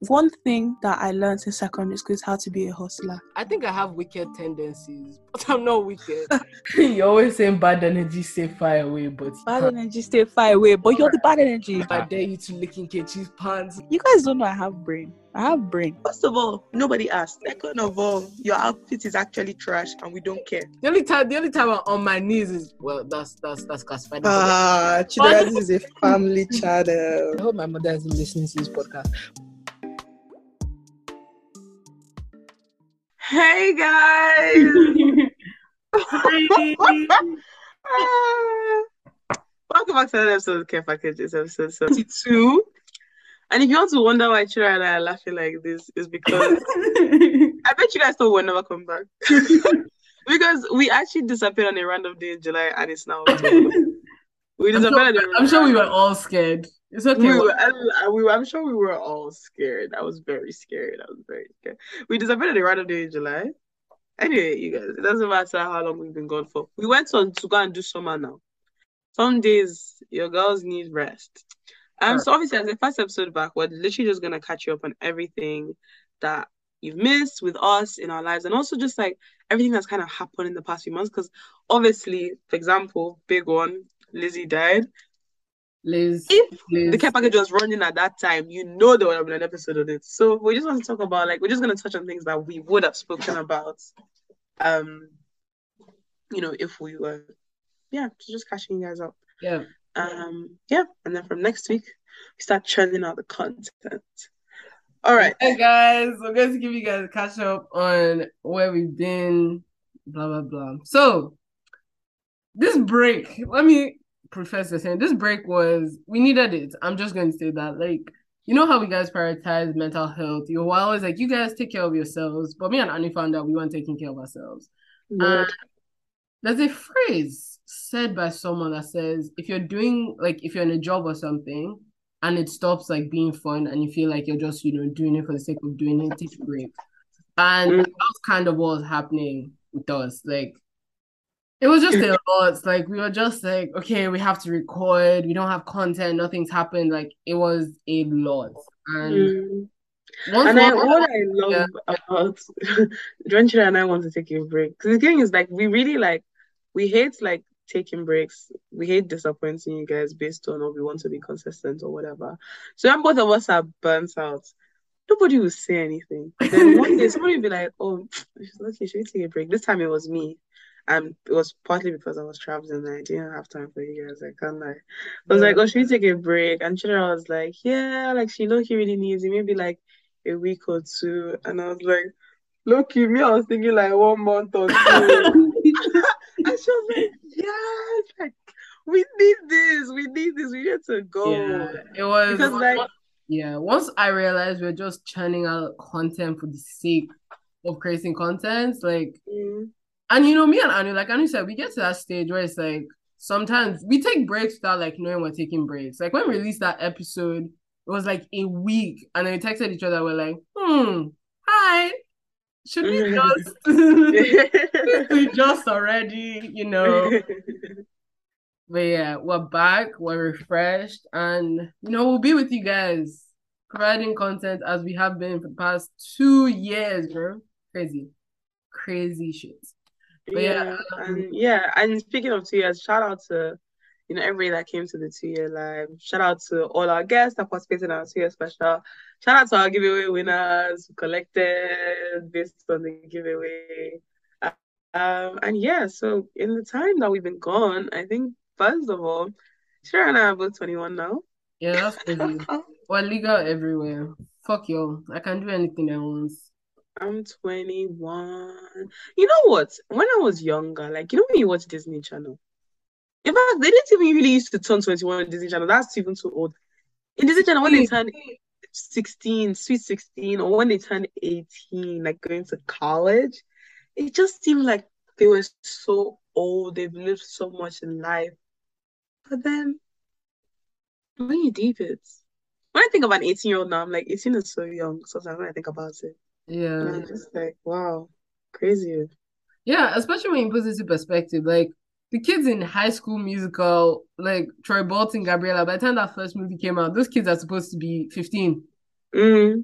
One thing that I learned in secondary school is how to be a hustler. I think I have wicked tendencies, but I'm not wicked. You're always saying bad energy stay far away, but Bad energy stay far away, but you're the bad energy. I dare you to lick in Nkechi's pants. You guys don't know I have brain. I have brain. First of all, nobody asked. Second of all, your outfit is actually trash and we don't care. The only time I'm on my knees is, well, that's classified. Chidera, this is a family channel. I hope my mother isn't listening to this podcast. Hey guys! Welcome back to another episode of Care Package. It's episode 72. And if you want to wonder why Chira and I are laughing like this, is because I bet you guys thought we'll never come back. Because we actually disappeared on a random day in July and it's now October. I'm sure we were all scared. It's okay. I'm sure we were all scared. I was very scared. We disappeared on a random day in July. Anyway, you guys, it doesn't matter how long we've been gone for. We went on to go and do summer now. Some days, your girls need rest. So obviously, as the first episode back, we're literally just going to catch you up on everything that you've missed with us in our lives. And also just like everything that's kind of happened in the past few months. Because obviously, for example, big one, Lizzie died. Liz. The care package was running at that time, you know there would have been an episode of it. So we just want to talk about, like, we're just going to touch on things that we would have spoken about, if we were, just catching you guys up. Yeah. And then from next week, we start churning out the content. All right. Hey guys, we're going to give you guys a catch up on where we've been, blah, blah, blah. So, this break, let me Professor saying this break we needed it. I'm just going to say that, like, you know how we guys prioritize mental health. You were always like, you guys take care of yourselves, but me and Annie found out we weren't taking care of ourselves. There's a phrase said by someone that says, if you're in a job or something and it stops like being fun and you feel like you're just doing it for the sake of doing it, take a break. And that's kind of what was happening with us. Like, it was just a lot. Like, we were just like, okay, we have to record. We don't have content. Nothing's happened. Like, it was a lot. And what I love about Drenchira and I want to take a break. Because the thing is, like, we hate, like, taking breaks. We hate disappointing you guys based on we want to be consistent or whatever. So when both of us are burnt out, nobody will say anything. Then one day, somebody will be like, oh, okay, should we take a break? This time it was me. And it was partly because I was traveling and I didn't have time for you guys. I can't lie. I was like, oh, should we take a break? And Chidera was like, yeah, like she really needs it. Maybe like a week or two. And I was like, Loki, me, I was thinking like 1 month or 2. And she was like, yes, like we need this. We need to go. Yeah, it was because like once I realized we're just churning out content for the sake of creating content, like and me and Anu, like Anu said, we get to that stage where it's like sometimes we take breaks without like knowing we're taking breaks. Like when we released that episode, it was like a week, and then we texted each other. We're like, hi, should we just already, But yeah, we're back, we're refreshed, and we'll be with you guys providing content as we have been for the past 2 years, bro. Crazy shit. But and speaking of 2 years, shout out to everybody that came to the 2-year live. Shout out to all our guests that participated in our 2-year special. Shout out to our giveaway winners who collected based on the giveaway. So in the time that we've been gone, I think first of all, Shira and I are both 21 now. Yeah, that's crazy. We're legal everywhere. Fuck you. I can do anything I want. I'm 21. You know what? When I was younger, like, when you watch Disney Channel, in fact, they didn't even really used to turn 21 on Disney Channel. That's even too old. In Disney Channel, when they turn 16, sweet 16, or when they turn 18, like going to college, it just seemed like they were so old. They've lived so much in life. But then, when you deep it, when I think of an 18-year-old now, I'm like, 18 is so young. Sometimes when I think about it. Yeah. And I'm just like, wow, crazy. Yeah, especially when you put it into perspective. Like, the kids in High School Musical, like Troy Bolton, Gabriella, by the time that first movie came out, those kids are supposed to be 15.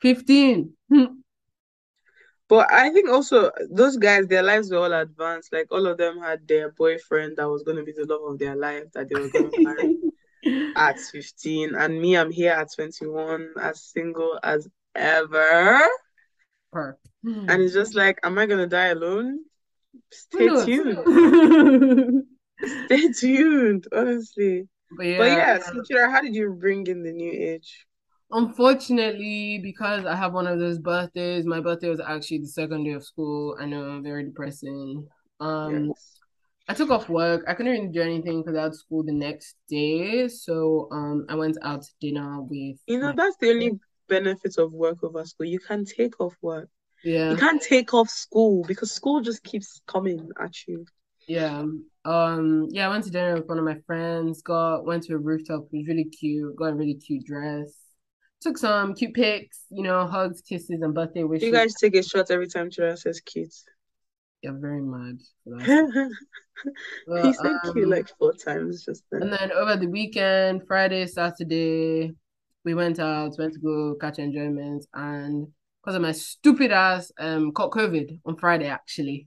15. But I think also those guys, their lives were all advanced. Like all of them had their boyfriend that was going to be the love of their life that they were going to marry at 15. And me, I'm here at 21, as single as ever. Per. And it's just like, am I going to die alone? Who Stay knows? tuned. Stay tuned, honestly. But But yeah, yeah, so Chira, how did you bring in the new age? unfortunately, because I have one of those birthdays, my birthday was actually the second day of school. I know, very depressing. Yes. I took off work. I couldn't really do anything because I had school the next day. So I went out to dinner with You know, my that's the only benefit of work over school. You can take off work. yeah. You can't take off school because school just keeps coming at you. Yeah. I went to dinner with one of my friends, went to a rooftop, it was really cute, got a really cute dress, took some cute pics, hugs, kisses, and birthday You wishes. guys take a shot every time Chira says cute. You're very mad for that. He But, said cute like 4 times just and then. then over the weekend, Friday, Saturday, we went to go catch enjoyment, and because of my stupid ass, caught COVID on Friday actually.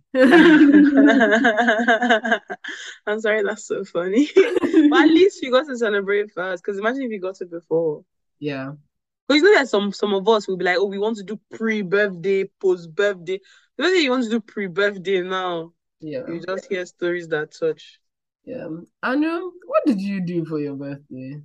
I'm sorry, that's so funny. But at least you got to celebrate first. Because imagine if you got it before. Yeah. Because you know that some of us will be like, oh, we want to do pre-birthday, post-birthday. You know that you want to do pre-birthday now. Yeah. You just hear stories that touch. Yeah. And what did you do for your birthday?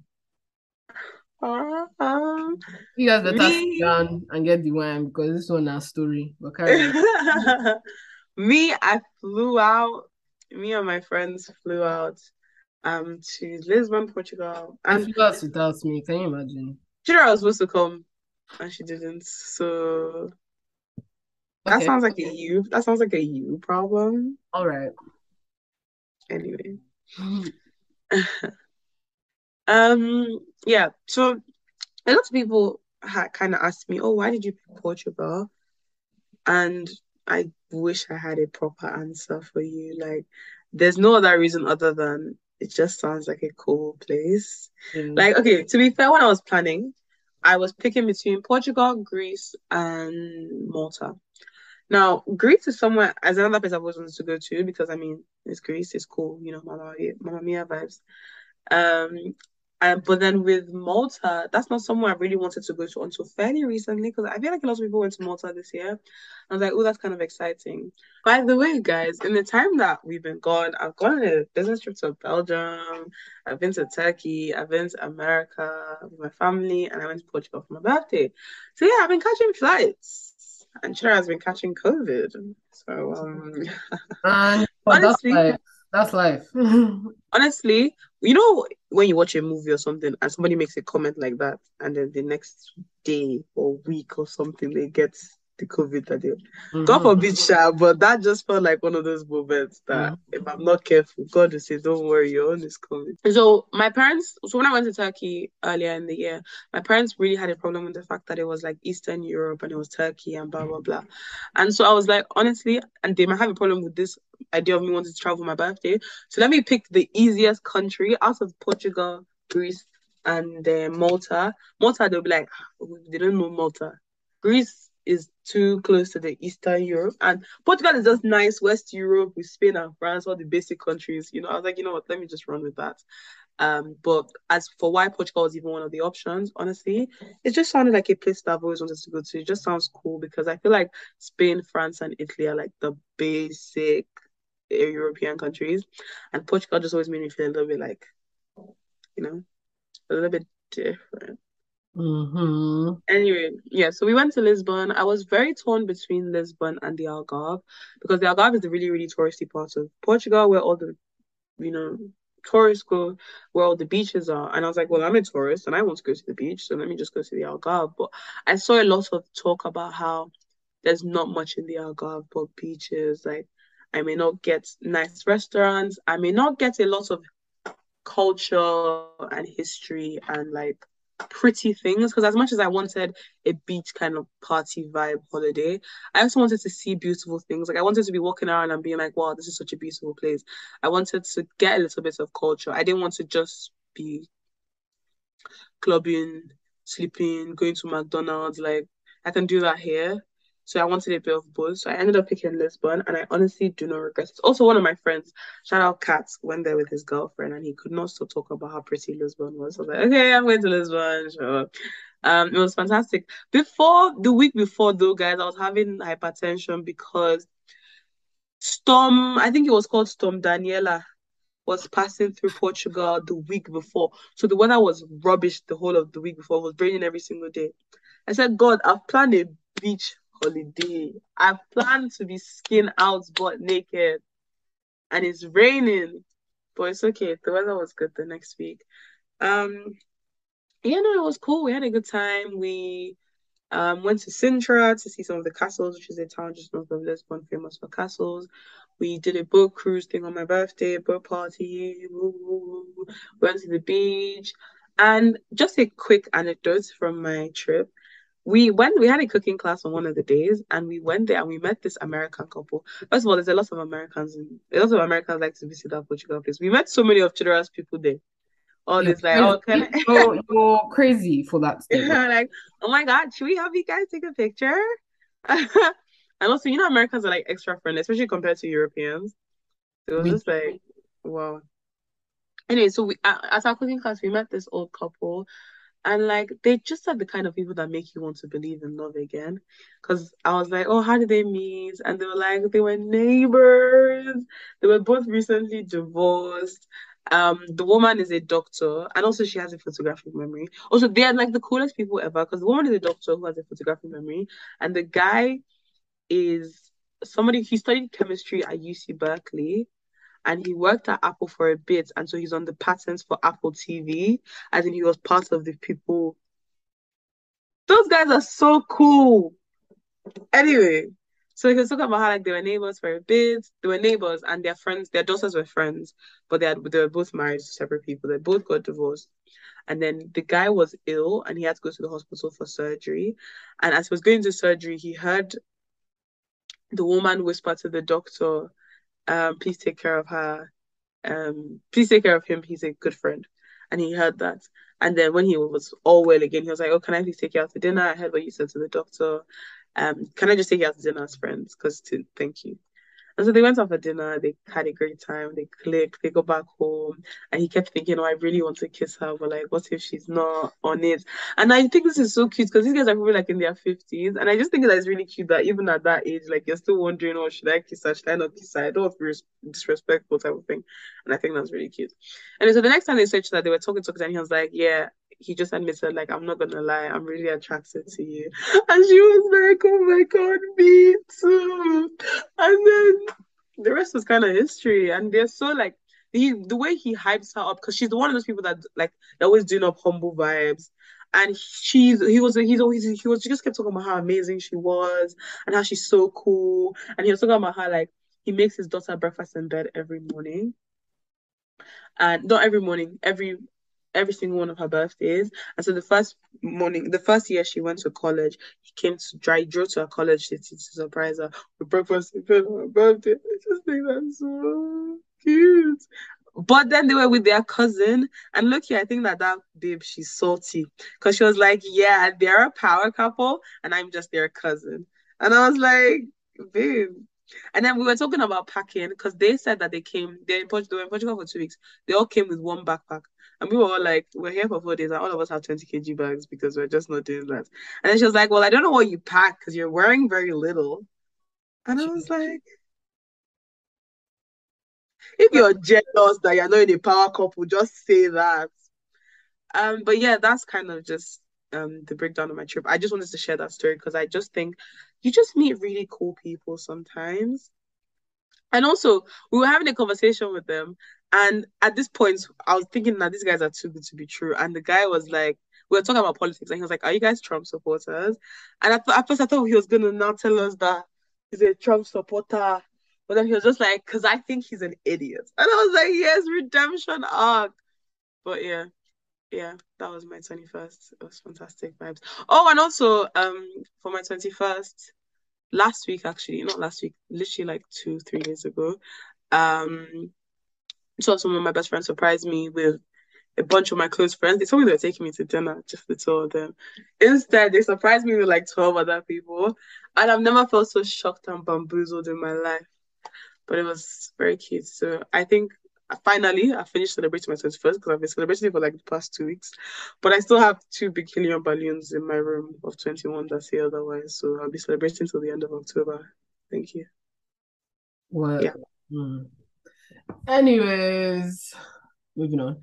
You guys better sit down and get the wine because this one has story. But carry on. Me, I flew out. Me and my friends flew out to Lisbon, Portugal. And And flew out without me. Can you imagine? Chidera was supposed to come and she didn't. So that Okay. sounds like a you problem. All right. Anyway. Yeah. So a lot of people had kind of asked me, "Oh, why did you pick Portugal?" And I wish I had a proper answer for you. Like, there's no other reason other than it just sounds like a cool place. Yeah. Like, okay, to be fair, when I was planning, I was picking between Portugal, Greece, and Malta. Now, Greece is somewhere as another place I've always wanted to go to because I mean, it's Greece, it's cool, Mamma Mia vibes. Um, but then with Malta, that's not somewhere I really wanted to go to until fairly recently because I feel like a lot of people went to Malta this year. I was like, oh, that's kind of exciting. By the way, guys, in the time that we've been gone, I've gone on a business trip to Belgium, I've been to Turkey, I've been to America with my family, and I went to Portugal for my birthday. So yeah, I've been catching flights, and Chira has been catching COVID. So And honestly, that's life. honestly, you know when you watch a movie or something and somebody makes a comment like that, and then the next day or week or something they get the COVID that they God forbid, but that just felt like one of those moments that if I'm not careful, God will say, "Don't worry, your own is coming." So when I went to Turkey earlier in the year, my parents really had a problem with the fact that it was like Eastern Europe and it was Turkey and blah blah blah. And so I was like, honestly, and they might have a problem with this idea of me wanting to travel for my birthday. So let me pick the easiest country out of Portugal, Greece, and Malta. Malta, they'll be like, they don't know Malta. Greece is too close to the Eastern Europe, and Portugal is just nice West Europe with Spain and France, all the basic countries. I was like, you know what, let me just run with that. But as for why Portugal was even one of the options, honestly, it just sounded like a place that I've always wanted to go to. It just sounds cool because I feel like Spain, France, and Italy are like the basic European countries, and Portugal just always made me feel a little bit like, a little bit different. Anyway, yeah, so we went to Lisbon. I was very torn between Lisbon and the Algarve because the Algarve is the really, really touristy part of Portugal where all the, tourists go, where all the beaches are. And I was like, well, I'm a tourist and I want to go to the beach, so let me just go to the Algarve. But I saw a lot of talk about how there's not much in the Algarve but beaches. Like, I may not get nice restaurants. I may not get a lot of culture and history and like pretty things, because as much as I wanted a beach kind of party vibe holiday, I also wanted to see beautiful things. Like I wanted to be walking around and being like, wow, this is such a beautiful place. I wanted to get a little bit of culture. I didn't want to just be clubbing, sleeping, going to McDonald's. Like I can do that here. So I wanted a bit of both. So I ended up picking Lisbon, and I honestly do not regret it. Also, one of my friends, shout out Kat, went there with his girlfriend, and he could not stop talking about how pretty Lisbon was. So I was like, okay, I'm going to Lisbon. Sure. It was fantastic. The week before though, guys, I was having hypertension because I think it was called Storm Daniela, was passing through Portugal the week before. So the weather was rubbish the whole of the week before. It was raining every single day. I said, God, I've planned a beach holiday. I've planned to be skin out butt naked. And it's raining. But it's okay. The weather was good the next week. Yeah, no, it was cool. We had a good time. We went to Sintra to see some of the castles, which is a town just north of Lisbon, famous for castles. We did a boat cruise thing on my birthday, boat party. Woo, woo, woo. Went to the beach. And just a quick anecdote from my trip. We had a cooking class on one of the days, and we went there and we met this American couple. First of all, there's a lot of Americans like to visit that Portugal place. We met so many of Chidera's people there. All You're this like, crazy. oh, can I? You're crazy for that statement. Like, oh my God, should we have you guys take a picture? And also, Americans are like extra friendly, especially compared to Europeans. So it was just like, wow. Anyway, so at our cooking class, we met this old couple, and like they just are the kind of people that make you want to believe in love again. Because I was like, oh, how did they meet? And they were like, they were neighbors. They were both recently divorced. The woman is a doctor, and also she has a photographic memory. Also, they are like the coolest people ever because the woman is a doctor who has a photographic memory, and the guy is somebody he studied chemistry at UC Berkeley, and he worked at Apple for a bit, and so he's on the patents for Apple TV, as in he was part of the people. Those guys are so cool. Anyway, so he was talking about how like they were neighbors for a bit. They were neighbors, and their friends, their daughters were friends, but they were both married to separate people. They both got divorced. And then the guy was ill and he had to go to the hospital for surgery. And as he was going to surgery, he heard the woman whisper to the doctor, please take care of her. Please take care of him. He's a good friend. And he heard that. And then when he was all well again, he was like, oh, can I please take you out to dinner? I heard what you said to the doctor. Can I just take you out to dinner as friends? Thank you. And so they went out for dinner, they had a great time, they clicked, they go back home, and he kept thinking, oh, I really want to kiss her, but like, what if she's not on it? And I think this is so cute because these guys are probably like in their 50s, and I just think that it's really cute that even at that age, like you're still wondering, oh, should I kiss her? Should I not kiss her? I don't want to be disrespectful type of thing. And I think that's really cute. And so the next time they said that, they were talking, and he was like, yeah, he just admitted, like, I'm not gonna lie, I'm really attracted to you. And she was like, oh my God, me too. And then the rest was kind of history. And they're so like the way he hypes her up, because she's one of those people that like they're always doing up humble vibes. And he just kept talking about how amazing she was and how she's so cool. And he was talking about how like he makes his daughter breakfast in bed every morning. And not every morning, every single one of her birthdays. And so the first year she went to college, he drove to her college city to surprise her with breakfast in bed on her birthday. I just think that's so cute. But then they were with their cousin, and look here, I think that babe, she's salty because she was like, "Yeah, they're a power couple, and I'm just their cousin." And I was like, "Babe." And then we were talking about packing because they said that they're in Portugal for 2 weeks. They all came with one backpack. And we were all like, we're here for 4 days, and all of us have 20 kg bags because we're just not doing that. And then she was like, well, I don't know what you pack because you're wearing very little. And I was like, if you're jealous that you're not in a power couple, just say that. But yeah, that's kind of just the breakdown of my trip. I just wanted to share that story because I just think you just meet really cool people sometimes. And also, we were having a conversation with them, and at this point, I was thinking that these guys are too good to be true. And the guy was like, we were talking about politics, and he was like, "Are you guys Trump supporters?" And at first, I thought he was gonna now tell us that he's a Trump supporter, but then he was just like, "Because I think he's an idiot," and I was like, "Yes, redemption arc." But yeah, that was my 21st. It was fantastic vibes. Oh, and also, for my 21st last week, actually, not last week, literally like 2, 3 days ago. So some of my best friends surprised me with a bunch of my close friends. They told me they were taking me to dinner, just the two of them. Instead, they surprised me with like 12 other people. And I've never felt so shocked and bamboozled in my life. But it was very cute. So I think finally I finished celebrating my 21st because I've been celebrating it for like the past 2 weeks. But I still have two big helium balloons in my room of 21 that say otherwise. So I'll be celebrating till the end of October. Thank you. What? Yeah. Anyways, moving on.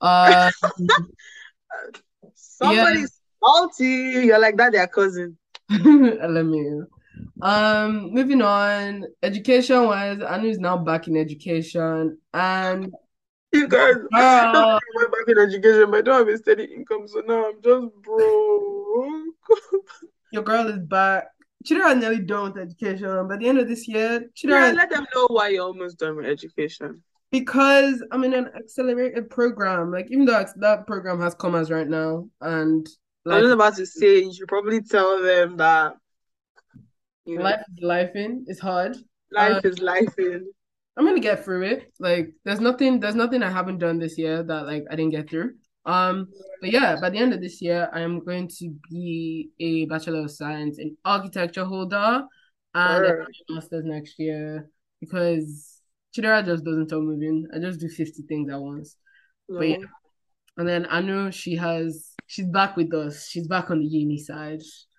Somebody's salty. You're like that, their cousin. Let me. Moving on. Education wise, Anu is now back in education, and You guys, girl, went back in education, but I don't have a steady income, so now I'm just broke. your girl is back. Chidera nearly done with education. By the end of this year, Yeah, Chidera, let them know why you're almost done with education. because I'm in an accelerated program. Like, even though that program has commas right now, and I was like just about to say, you should probably tell them that, you know, life is lifing, it's hard. life is life in. I'm gonna get through it. Like, there's nothing I haven't done this year that like I didn't get through. But yeah, by the end of this year, I am going to be a Bachelor of Science in Architecture holder and a master's next year because Chidera just doesn't stop moving. I just do 50 things at once. No. But yeah, and then I know she's back with us. She's back on the uni side.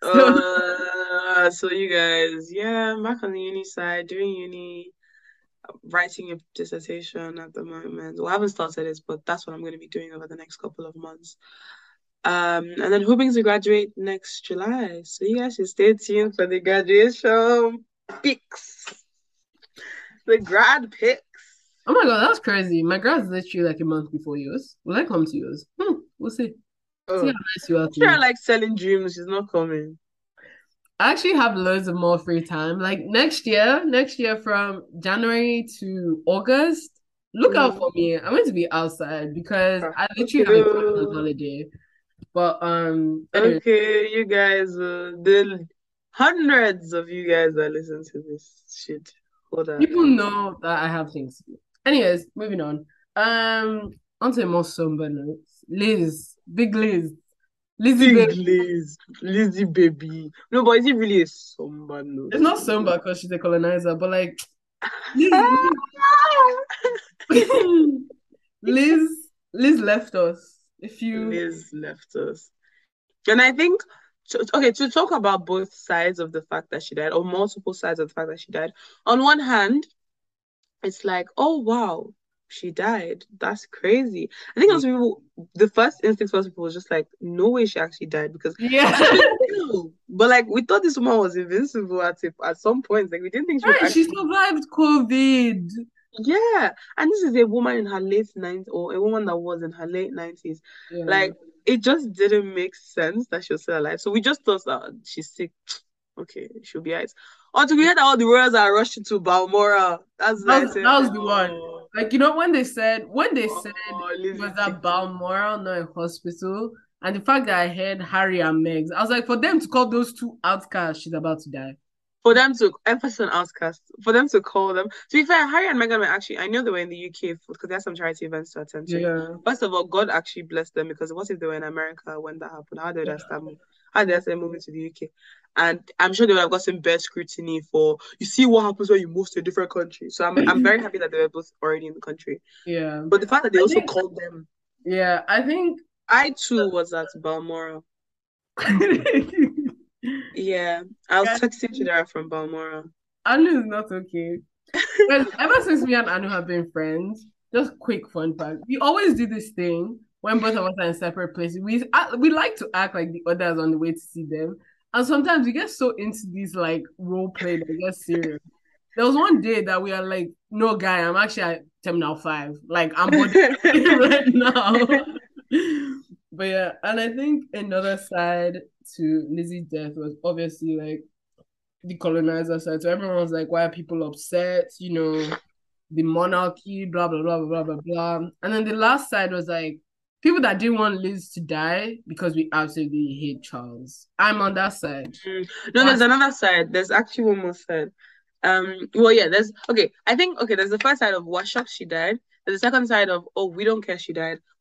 So you guys, yeah, I'm back on the uni side, doing uni, writing a dissertation at the moment. Well, I haven't started it, but that's what I'm going to be doing over the next couple of months. And then hoping to graduate next July. So you guys should stay tuned for the graduation pics. The grad pics. Oh my god, that's crazy. My grad's literally like a month before yours. Will I come to yours? We'll see. Oh. See how nice you are. Sure, I like selling dreams. She's not coming. I actually have loads of more free time. Like next year from January to August, look out for me. I'm going to be outside because I literally have a holiday. But anyway. Okay, you guys, the hundreds of you guys that listen to this shit. Hold on. People know that I have things to do. Anyways, moving on. Onto a more somber note. Big Liz. Lizzie Big baby. Liz, Lizzie baby. No, but is it really a somber note? It's not somber because she's a colonizer, but like Liz left us. Liz left us. And I think to talk about both sides of the fact that she died, or multiple sides of the fact that she died. On one hand, it's like, oh wow, she died. That's crazy. I think also people, the first instinct for people was just like, no way she actually died because but like we thought this woman was invincible at some point. Like we didn't think she survived COVID. Yeah, and this is a woman in her late 90s, or a woman that was in her late 90s. Yeah. Like it just didn't make sense that she was still alive. So we just thought that she's sick. Okay, she'll be alright. Until we heard that all the royals are rushing to Balmoral. That was the one. Like, you know, when they said it was at Balmoral, not a hospital, and the fact that I heard Harry and Meg's, I was like, for them to call those two outcasts, she's about to die. For them to emphasis on outcasts, for them to call them. To be fair, Harry and Meghan were actually, I know they were in the UK because they had some charity events to attend to. Yeah. First of all, God actually blessed them because what if they were in America when that happened? How did they start moving to the UK? And I'm sure they would have gotten better scrutiny for, you see what happens when you move to a different country. So I'm very happy that they were both already in the country. Yeah. But the fact that they also called them. Yeah, I think I too was at Balmoral. Yeah, I was texting Chidera from Balmoral. Anu is not okay. Well, ever since me and Anu have been friends, just quick fun fact, we always do this thing when both of us are in separate places. We like to act like the others on the way to see them. And sometimes we get so into these like role play that we get serious. There was one day that we are like, no guy, I'm actually at Terminal 5. Like I'm right now. But yeah, and I think another side to Lizzie's death was obviously like the colonizer side. So everyone was like, why are people upset? You know, the monarchy, blah, blah, blah, blah, blah, blah. And then the last side was like, people that didn't want Liz to die because we absolutely hate Charles. I'm on that side. No, there's another side. There's actually one more side. Well, yeah, there's the first side of what shocked she died. There's the second side of, oh, we don't care she died.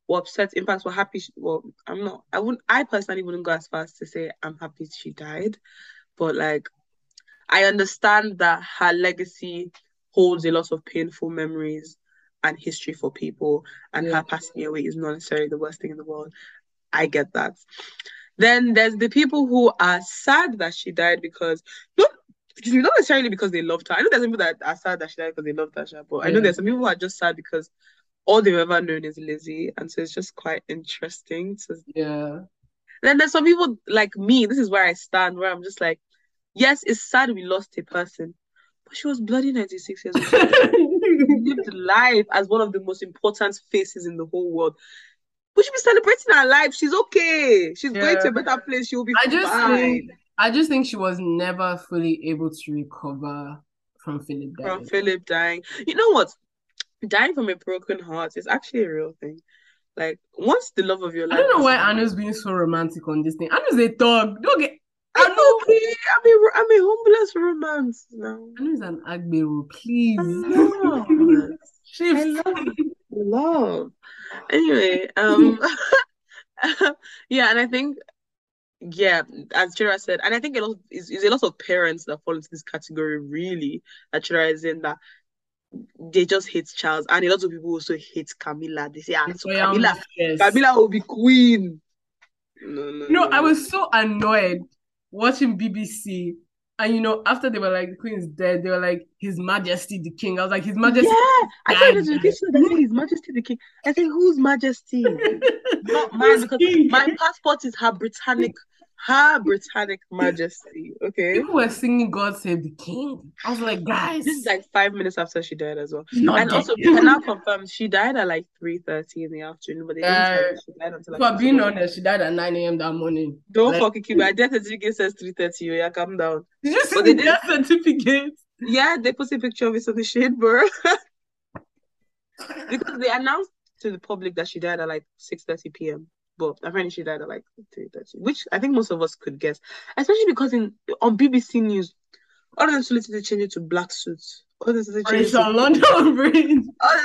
were upset, impacts, were happy. Well, I personally wouldn't go as far as to say I'm happy she died, but like, I understand that her legacy holds a lot of painful memories and history for people, and her passing away is not necessarily the worst thing in the world. I get that. Then there's the people who are sad that she died because not necessarily because they loved her. I know there's people that are sad that she died because they loved her, but I know there's some people who are just sad because all they've ever known is Lizzie, and so it's just quite interesting. Then there's some people like me. This is where I stand, where I'm just like, yes, it's sad we lost a person, but she was bloody 96 years old. She lived life as one of the most important faces in the whole world. We should be celebrating her life. She's okay. She's going to a better place. She will be fine. I just think she was never fully able to recover from Philip dying. You know what? Dying from a broken heart is actually a real thing. Like, once the love of your life... I don't know why Anu's being so romantic on this thing. Anu's a thug. Don't get... I'm okay. I'm a homeless romance now. Anu's an Agbero, please. I love. Anyway, yeah, and I think, yeah, as Chira said, and I think it's a lot of parents that fall into this category, really, that Chira is in, that they just hate Charles, and a lot of people also hate Camilla. They say, so Camilla will be queen. No. I was so annoyed watching BBC. And after they were like, the queen is dead, they were like, His Majesty the King. I was like, His Majesty. Yeah, I thought it was His Majesty the King. I said, whose Majesty? Not mine, because my passport is Her Britannic Majesty. Okay. People were singing God Save the King. I was like, guys. This is like 5 minutes after she died as well. And also, we can now confirm she died at like 3:30 in the afternoon, but they didn't tell her she died until like. For being honest, she died at 9 a.m. that morning. Don't fucking keep my death certificate says 3:30. Yeah, calm down. Did you see the death certificate? Yeah, they put a picture of it on the shade, bro. Because they announced to the public that she died at like 6:30 p.m. But apparently she died at like 3:30, which I think most of us could guess. Especially because on BBC News, all of them solicited to change it to black suits. All of them solicited to change it to London Bridge.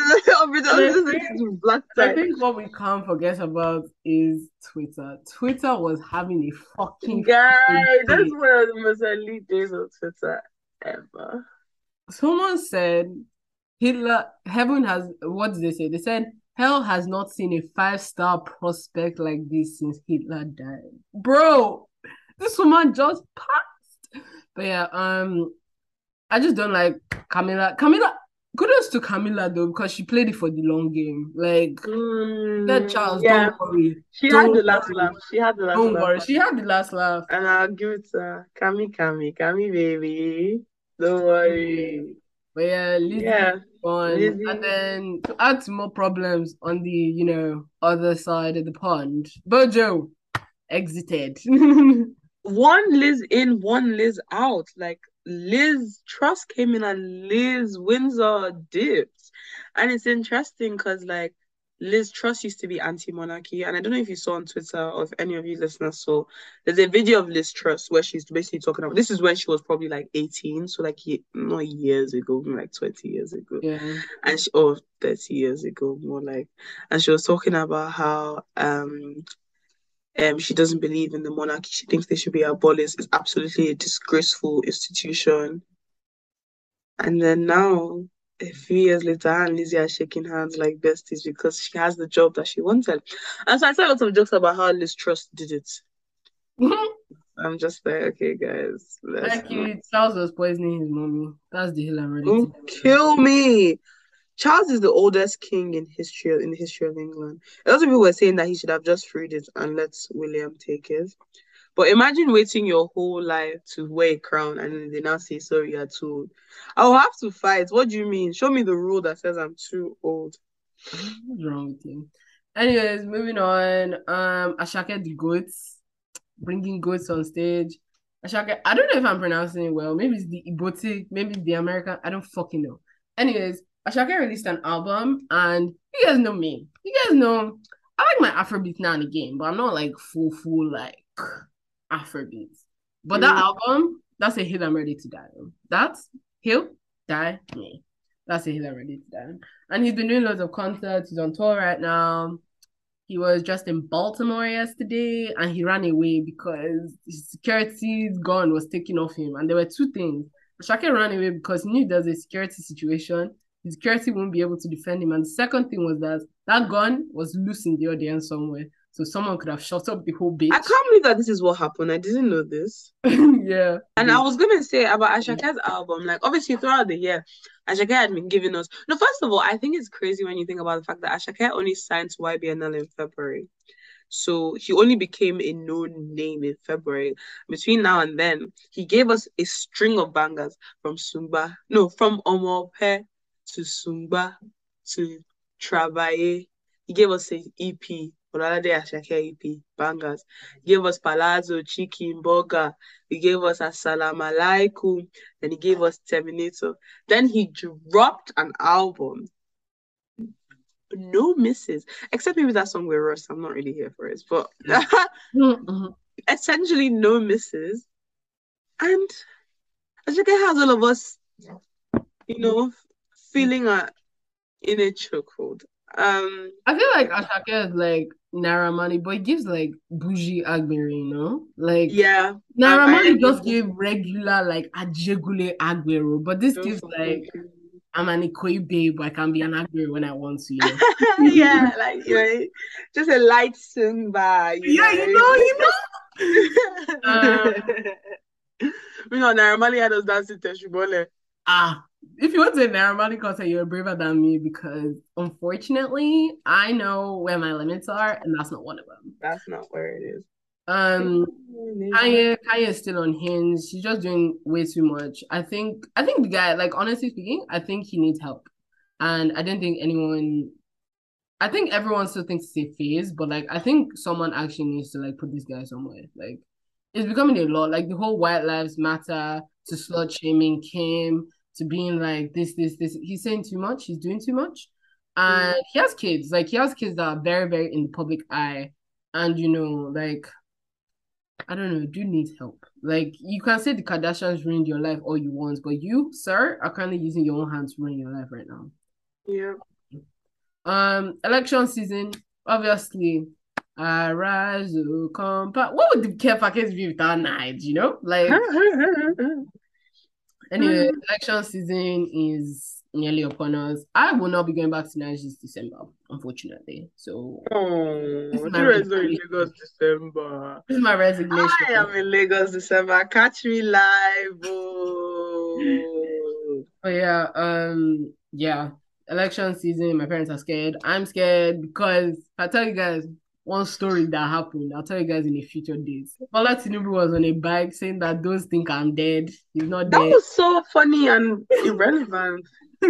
Black tie. I think what we can't forget about is Twitter. Twitter was having a fucking guy. That's one of the most elite days of Twitter ever. Someone said heaven has, what did they say? They said hell has not seen a 5-star prospect like this since Hitler died. Bro, this woman just passed. But yeah, I just don't like Camilla. Kudos to Camilla though, because she played it for the long game. Like, that Charles, don't worry. She had the last laugh. Don't worry, she had the last laugh. And I'll give it to her. Cammy, baby. Don't worry. But yeah, Lizzie. And then to add some more problems on the other side of the pond, Bojo exited. One Liz in, one Liz out. Like, Liz Truss came in and Liz Windsor dipped. And it's interesting because like Liz Truss used to be anti-monarchy, and I don't know if you saw on Twitter or if any of you listeners saw, there's a video of Liz Truss where she's basically talking about, this is when she was probably like 18, so like not years ago, like 20 years ago, and 30 years ago, more like, and she was talking about how she doesn't believe in the monarchy. She thinks they should be abolished. It's absolutely a disgraceful institution. And then now, a few years later, her and Lizzie are shaking hands like besties because she has the job that she wanted. And so I saw lots of jokes about how Liz Truss did it. I'm just like, okay, guys. Charles was poisoning his mommy. That's the hill I'm ready to kill me. Charles is the oldest king in the history of England. A lot of people were saying that he should have just freed it and let William take it. But imagine waiting your whole life to wear a crown and then they now say, sorry, you're too old. I'll have to fight. What do you mean? Show me the rule that says I'm too old. What's wrong with you? Anyways, moving on. Asake the goats. Bringing goats on stage. Asake, I don't know if I'm pronouncing it well. Maybe it's the Ibotic, maybe the American. I don't fucking know. Anyways, Asake released an album, and you guys know me. You guys know I like my Afrobeat now and again, but I'm not like full like Afrobeat. But that album, that's a hill I'm ready to die on. That's Hill Die Me. That's a hill I'm ready to die on. And he's been doing loads of concerts. He's on tour right now. he was just in Baltimore yesterday and he ran away because his security's gun was taken off him. And there were two things. Ashake ran away because he knew there's a security situation. His security won't be able to defend him. And the second thing was that that gun was loose in the audience somewhere. So someone could have shot up the whole bitch. I can't believe that this is what happened. I didn't know this. Yeah. And I was gonna say about Ashake's album, like obviously throughout the year, Ashake had been giving us. No, first of all, I think it's crazy when you think about the fact that Ashake only signed to YBNL in February. So he only became a known name in February. Between now and then, he gave us a string of bangers from Omope to Sumba to Travaye. He gave us an EP, Olade Ashake EP, bangers. He gave us Palazzo, Chicken, Burger. He gave us Assalamu Alaikum. Then he gave us Terminator. Then he dropped an album. No misses, except maybe that song with Russ. I'm not really here for it, but essentially no misses. And Ashake has all of us, feeling in a chokehold. I feel like Ashake is like Naira Marley, but he gives like bougie Agbero, Like yeah, Naira Marley just gave regular like Ajegule Agbero, but this gives like I'm an Ikoyi babe, but I can be an Agbero when I want to, yeah, like just a light Zumba, Naira Marley had us dancing Teshubole. If you want to Naira Marley concert, you're braver than me because unfortunately, I know where my limits are, and that's not one of them. That's not where it is. Kanye is still unhinged. He's just doing way too much. I think the guy, like honestly speaking, I think he needs help. And I don't think everyone still thinks it's a phase, but like I think someone actually needs to like put this guy somewhere. Like it's becoming a lot. Like the whole White Lives Matter to slut shaming Kim to being like this. He's saying too much, he's doing too much. And he has kids. Like he has kids that are very, very in the public eye. And like I don't know, dude needs help. Like, you can say the Kardashians ruined your life all you want, but you, sir, are currently using your own hands to ruin your life right now. Yeah. Election season, obviously, rise, come back. What would the care package be without night, Like, anyway, election season is nearly upon us. I will not be going back to Nigeria this December, unfortunately. So, this is my resignation. Lagos December. This is my resignation. I am in Lagos December. Catch me live. Oh yeah. Election season. My parents are scared. I'm scared because if I tell you guys one story that happened, I'll tell you guys in the future days. Bola Tinubu was on a bike saying that those think I'm dead. He's not dead. That was so funny and irrelevant.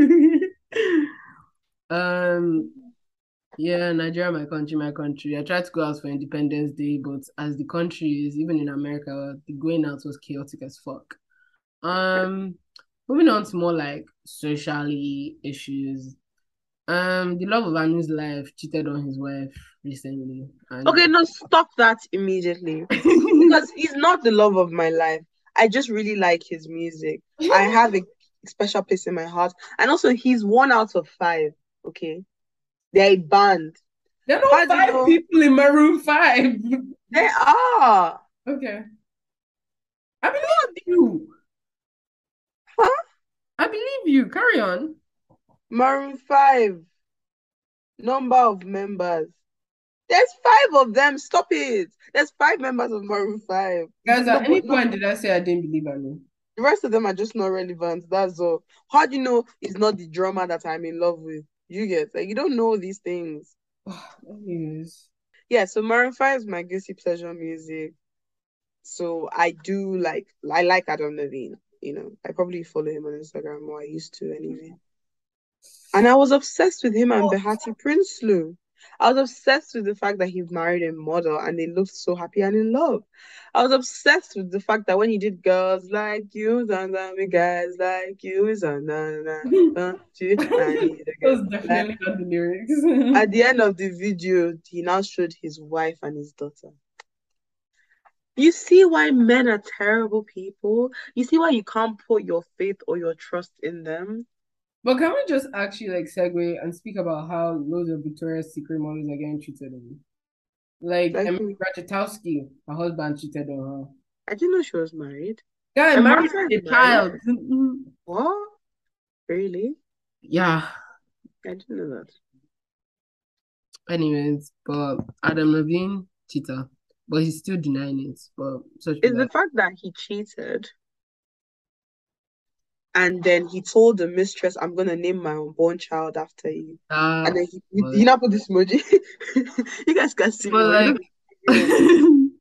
Yeah, Nigeria, my country. I tried to go out for Independence Day, but as the country is, even in America, the going out was chaotic as fuck. Moving on to more like socially issues. The love of Anu's life cheated on his wife recently. Okay, no, stop that immediately. Because he's not the love of my life. I just really like his music. I have a special place in my heart. And also, he's 1 out of 5. Okay, they're a band. There are not 5 people in Maroon 5. They are. Okay. I believe you. Huh? I believe you. Carry on. Maroon 5. Number of members. There's 5 of them. Stop it. There's 5 members of Maroon 5. Guys, at any point did I say I didn't believe Anu? The rest of them are just not relevant. That's all. How do you know it's not the drummer that I'm in love with? You get like you don't know these things. Anyways. Yeah, so Maroon 5 is my guilty pleasure music. So I like Adam Levine. I probably follow him on Instagram more. I used to anyway. And I was obsessed with him and Behati Prinsloo. I was obsessed with the fact that he married a model and they looked so happy and in love. I was obsessed with the fact that when he did Girls Like You, guys like you, Those definitely not the lyrics. At the end of the video, he now showed his wife and his daughter. You see why men are terrible people? You see why you can't put your faith or your trust in them? But can we just actually segue and speak about how loads of Victoria's Secret models are getting treated? Like Like, Emily Ratajkowski, her husband cheated on her. I didn't know she was married. Guy And married Martha a is married. child. Mm-mm. What? Really? Yeah. I didn't know that. Anyways, but Adam Levine cheater, but he's still denying it. But such It's people. the fact that he cheated and then he told the mistress, I'm gonna name my unborn child after you. And then he now put this emoji. You guys can see me. But But like, you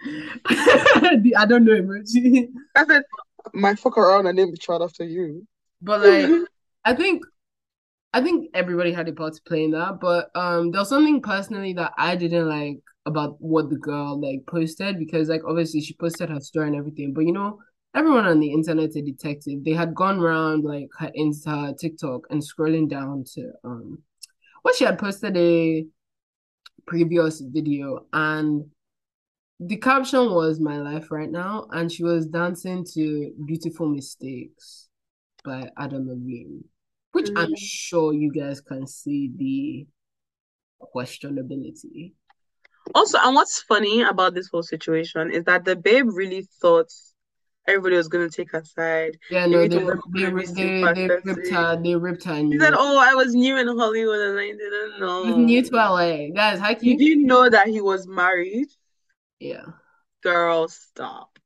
I don't know emoji. I said, my fuck around and name the child after you. But like, I think everybody had a part to play in that. But there was something personally that I didn't like about what the girl like posted, because like obviously she posted her story and everything, but you know, everyone on the internet's a detective. They had gone around like her Insta, TikTok, and scrolling down to what she had posted a previous video, and the caption was "My life right now," and she was dancing to "Beautiful Mistakes" by Adam Levine, which I'm sure you guys can see the questionability. Also, and what's funny about this whole situation is that the babe really thought everybody was gonna take her side. Yeah, no, they Everything was gonna be ripped her. They ripped her. She said, "Oh, I was new in Hollywood and I didn't He was new know." to LA, guys. How Did cute? you know that he was married? Yeah. Girl, stop.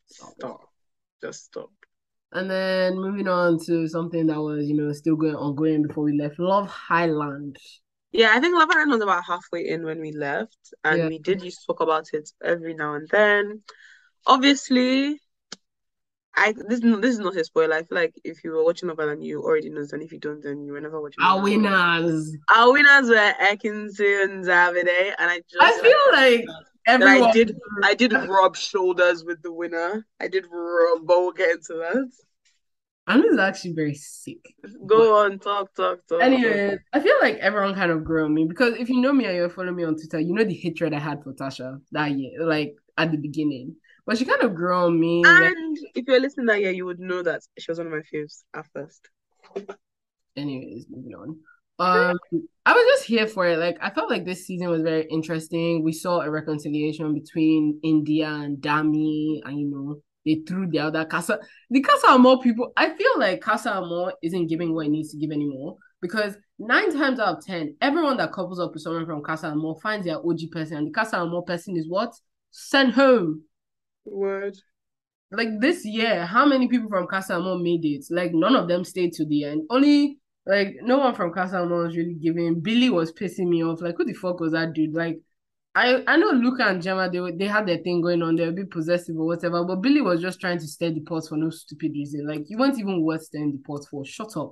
Just stop. And then moving on to something that was, you know, still ongoing before we left. Love Highland. Yeah, I think Love Island was about halfway in when we left, and Yeah. we did used to talk about it every now and then. Obviously, this is not a spoiler. I feel like if you were watching Love Island, you already know, and if you don't, then you were never watching. Our winners. Our winners were Ekinsu and Davide, and I feel like everyone. I did rub shoulders with the winner. I did rub, but we'll get into that. Anu is actually very sick. Go on, talk. Anyway, I feel like everyone kind of grew on me, because if you know me and you follow me on Twitter, you know the hatred I had for Tasha that year, like at the beginning. But she kind of grew on me. And if you're listening that year, you would know that she was one of my faves at first. Anyways, moving on. I was just here for it. Like, I felt like this season was very interesting. We saw a reconciliation between India and Dami, and you know, they threw the other Casa. The Casa Amor people, I feel like Casa Amor isn't giving what it needs to give anymore, because 9 times out of 10, everyone that couples up with someone from Casa Amor finds their OG person, and the Casa Amor person is what? Sent home. Word. Like this year, how many people from Casa Amor made it? Like none of them stayed to the end. Only like no one from Casa Amor was really giving. Billy was pissing me off. Like who the fuck was that dude? Like I know Luca and Gemma, they had their thing going on. They were a bit possessive or whatever, but Billy was just trying to stir the pot for no stupid reason. Like you weren't even worth stirring the pot for. Shut up.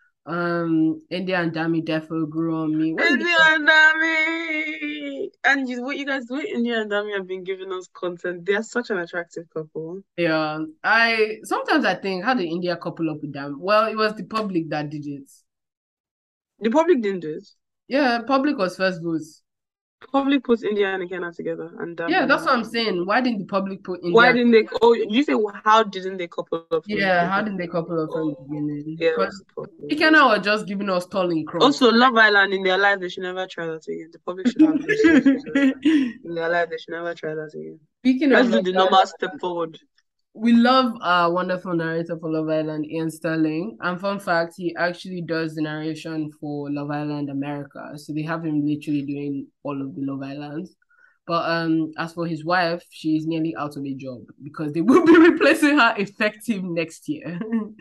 India and Dami defo grew on me. India and Dami, and what you guys do? India and Dami have been giving us content. They are such an attractive couple. Yeah, sometimes I think, how did India couple up with them? Well, it was the public that did it. The public didn't do it. Yeah, public was first votes. Public put India and Ghana together, and Dami. Yeah, that's what I'm saying. Why didn't the public put India? Why didn't they? Oh, you say how didn't they couple up? Yeah, how didn't they couple up from the beginning? Yeah, Because Ikena was just giving us tolling cross. also, Love Island in their life, they should never try that again. The public should have in their life, they should never try that again. Speaking Let's of do the normal step forward. We love our wonderful narrator for Love Island, Ian Sterling. And fun fact, he actually does the narration for Love Island America. So they have him literally doing all of the Love Islands. But as for his wife, she's nearly out of a job because they will be replacing her effective next year.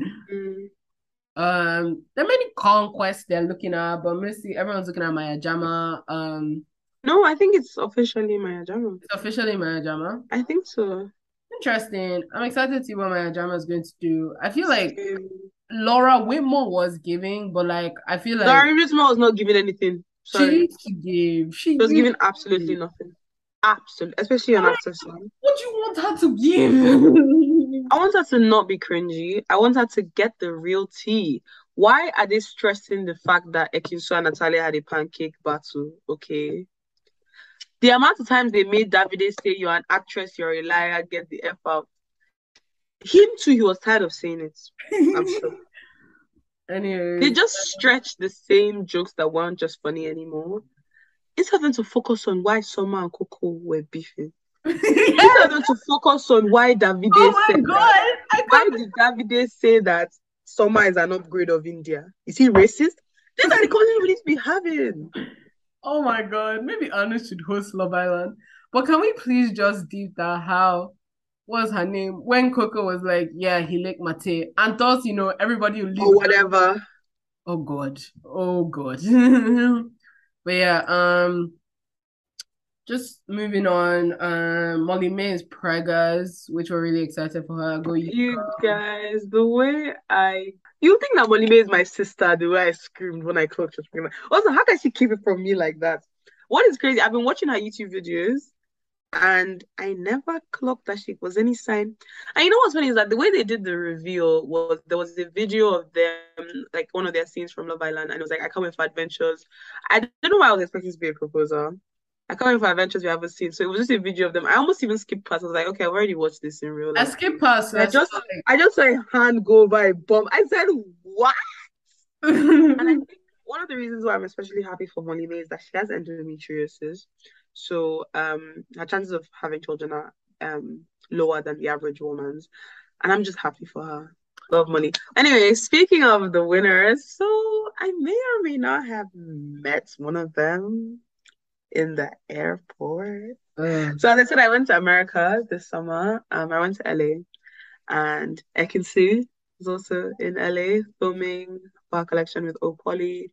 There are many conquests they're looking at, but mostly everyone's looking at Maya Jama. No, I think it's officially Maya Jama. It's officially Maya Jama. I think so. Interesting. I'm excited to see what Maya Jama is going to do. I feel like Laura Whitmore was giving, but like I feel like Laura Whitmore was not giving anything. Sorry. She was giving absolutely nothing. Absolutely, especially on active side. What do you want her to give? I want her to not be cringy. I want her to get the real tea. Why are they stressing the fact that Ekinsu and Natalia had a pancake battle? Okay. The amount of times they made Davide say you're an actress, you're a liar, get the F out. Him too, he was tired of saying it. I'm sure. Anyway. They just stretched the same jokes that weren't just funny anymore. instead of them to focus on why Summer and Coco were beefing, instead Yes. of them to focus on why Davide Oh my said that, God. why did Davide say that Summer is an upgrade of India? Is he racist? These are the conversations we need to be having. Oh my God. Maybe Anu should host Love Island. But can we please just deep that how what's her name? When Coco was like, yeah, he licked Mate and thought, everybody will leave. Or whatever. Oh God. Oh God. But yeah, just moving on. Molly May is preggers, which we're really excited for her. Go you. You guys, the way you think that Molly May is my sister, the way I screamed when I clocked her pregnant. Also, how can she keep it from me like that? What is crazy? I've been watching her YouTube videos and I never clocked that she was any sign. And you know what's funny is that the way they did the reveal was there was a video of them, like one of their scenes from Love Island, and it was like, I come with adventures. I don't know why I was expecting to be a proposal. I can't wait for adventures we haven't seen. So it was just a video of them. I almost even skipped past. I was like, okay, I've already watched this in real I life. skipped past. I just saw a hand go by a bump. I said, what? And I think one of the reasons why I'm especially happy for Molly May is that she has endometriosis. So her chances of having children are lower than the average woman's. And I'm just happy for her. Love money. Anyway, speaking of the winners, so I may or may not have met one of them in the airport. So as I said, I went to America this summer. I went to LA, and Ekinsu was also in LA filming for her collection with Opoly.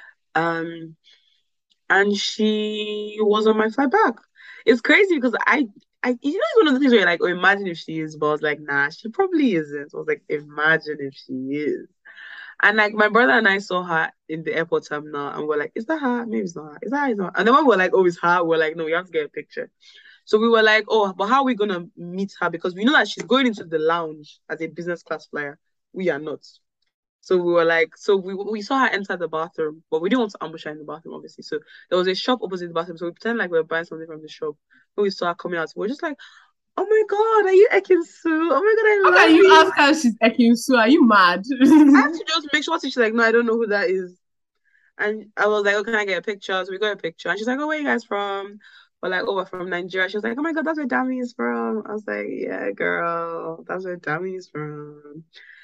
And she was on my flight back. It's crazy because it's one of the things where you're like, oh, imagine if she is, but I was like, nah, she probably isn't. So I was like, imagine if she is. And like my brother and I saw her in the airport terminal and we're like, is that her? Maybe it's not her. Is that her? It's not her. And then when we're like, oh, it's her, we're like, no, we have to get a picture. So we were like, oh, but how are we gonna meet her? Because we know that she's going into the lounge as a business class flyer. We are not. So we were like, so we saw her enter the bathroom, but we didn't want to ambush her in the bathroom, obviously. So there was a shop opposite the bathroom. So we pretended like we were buying something from the shop. When we saw her coming out, we were just like, oh my God, are you Ekinsu? Oh my God, How I love can you you. ask her if she's Ekinsu? Are you mad? I had to just make sure she's like, no, I don't know who that is. And I was like, oh, can I get a picture? So we got a picture. And she's like, oh, where are you guys from? We're like, oh, we're from Nigeria. She was like, oh my God, that's where Dami is from. I was like, yeah, girl, that's where Dami is from.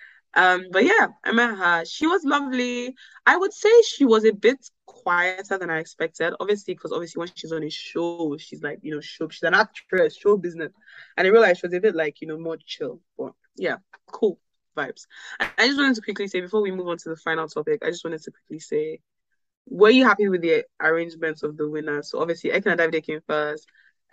But yeah, I met her. She was lovely. I would say she was a bit quieter than I expected. Obviously, because when she's on a show, she's like, show. She's an actress, show business. And I realized she was a bit like, more chill. But yeah, cool vibes. I just wanted to quickly say before we move on to the final topic, I just wanted to quickly say, were you happy with the arrangements of the winners? So obviously, Ekin and Davide came first.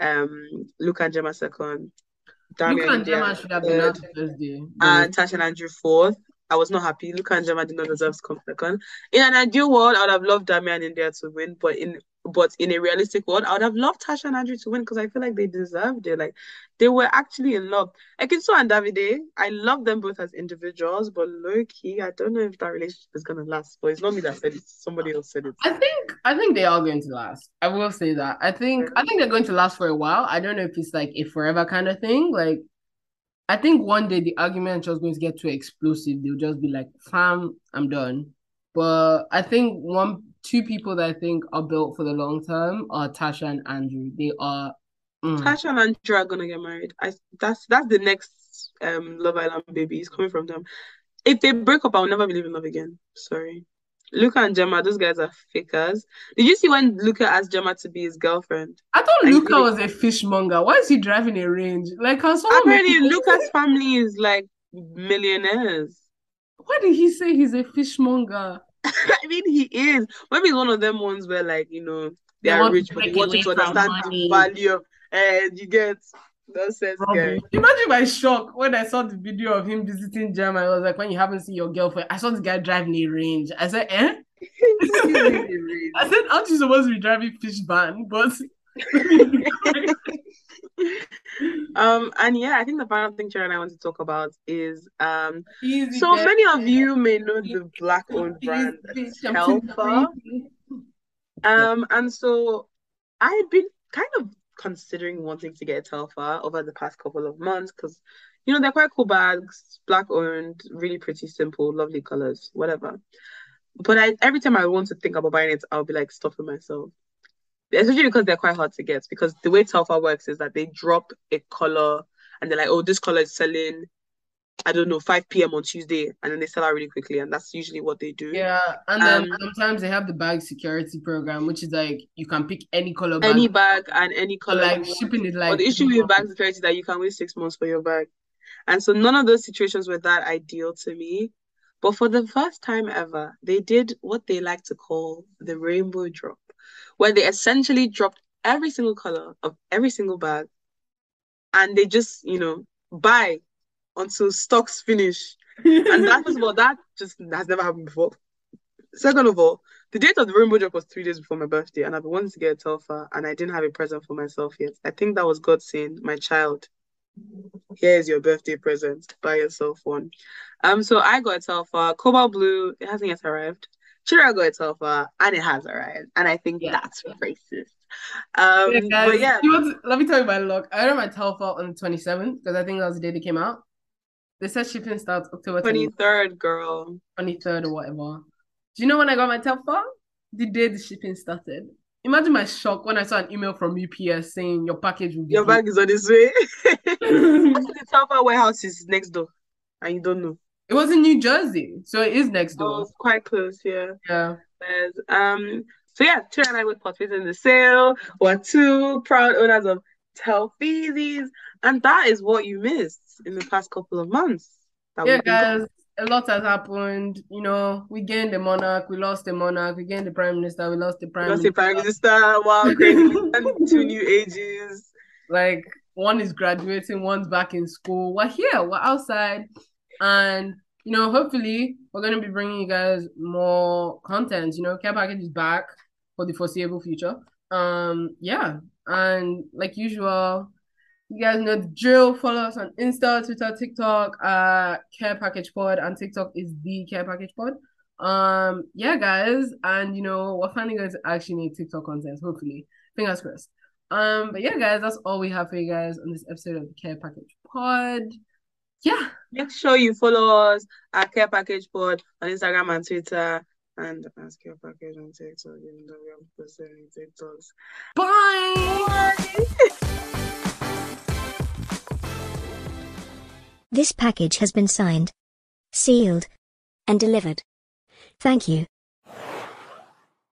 Luca and Gemma second. Dami Luca and India Gemma should have been third, out the first day. and Tasha and Andrew fourth. I was not happy. Luca and Gemma did not deserve to come second. In an ideal world, I would have loved Dami and India to win, but in a realistic world, I would have loved Tasha and Andrew to win because I feel like they deserved it. Like they were actually in love. Ekinsu and Davide, I love them both as individuals, but low key, I don't know if that relationship is gonna last. But it's not me that said it; somebody else said it. I think they are going to last. I will say that. I think they're going to last for a while. I don't know if it's like a forever kind of thing. Like I think one day the argument is just going to get too explosive. They'll just be like, fam, I'm done. But I think two people that I think are built for the long term are Tasha and Andrew. They are Tasha and Andrew are gonna get married. That's the next Love Island baby. It's coming from them. If they break up, I'll never believe in love again. Sorry. Luca and Gemma, those guys are fakers. Did you see when Luca asked Gemma to be his girlfriend? I thought And Luca was a fishmonger. Why is he driving a range? Like, can someone apparently Luca's family is like millionaires. Why did he say he's a fishmonger? I mean, he is. Maybe it's one of them ones where, like, they are rich, but they want you to understand the value. And you get nonsense guy. Imagine my shock when I saw the video of him visiting Gemma. I was like, when you haven't seen your girlfriend, I saw this guy driving a range. I said, eh? I said, aren't you supposed to be driving fish van? But and yeah, I think the final thing Sharon and I want to talk about is so many of you may know the black owned brand Telfar. And so I had been kind of considering wanting to get a Telfar over the past couple of months because they're quite cool bags, black owned, really pretty, simple, lovely colors, whatever. But every time I want to think about buying it, I'll be like stopping myself. especially because they're quite hard to get. Because the way Telfa works is that they drop a color and they're like, oh, this color is selling, I don't know, 5 p.m. on Tuesday, and then they sell out really quickly, and that's usually what they do. Yeah, and then sometimes they have the bag security program, which is like you can pick any color bag. Any bag and any color. Like shipping is like. But the issue with bag security is that you can wait 6 months for your bag. And so none of those situations were that ideal to me. But for the first time ever, they did what they like to call the rainbow drop, where they essentially dropped every single color of every single bag, and they just, buy until stocks finish. And that just has never happened before. Second of all, the date of the rainbow drop was 3 days before my birthday, and I've been wanting to get a Telfa, and I didn't have a present for myself yet. I think that was God saying, my child, here is your birthday present. Buy yourself one. So I got a Telfa, Cobalt Blue. It hasn't yet arrived. Chira got a Telfa, and it has arrived. And I think that's racist. Guys, but yeah. Let me tell you my luck. I ordered my Telfa on the 27th because I think that was the day they came out. They said shipping starts October 23rd, girl. 23rd or whatever. Do you know when I got my Telfa? The day the shipping started. Imagine my shock when I saw an email from UPS saying your package will be your bag is on its way. The Telfa warehouse is next door, and you don't know. It was in New Jersey, so it is next door. Oh, it's quite close, yeah. Yeah. So yeah, Chira and I were participating in the sale. We're two proud owners of Telfeezys, and that is what you missed in the past couple of months. Yeah, guys, a lot has happened. We gained the monarch, we lost the monarch, we gained the prime minister, we lost the prime minister. Wow, crazy. 2 new ages. Like, one is graduating, one's back in school. We're here, we're outside, and hopefully we're going to be bringing you guys more content. Care Package is back for the foreseeable future. Yeah, and like usual, you guys know the drill. Follow us on Insta, Twitter, TikTok, Care Package Pod, and TikTok is the Care Package Pod. Yeah, guys, and we're finally going to actually make TikTok content, hopefully. Fingers crossed. But yeah, guys, that's all we have for you guys on this episode of the Care Package Pod. Yeah. Make sure you follow us at Care Package Pod on Instagram and Twitter, and as Care Package on TikTok, even though we haven't posted any TikToks. Bye! This package has been signed, sealed, and delivered. Thank you.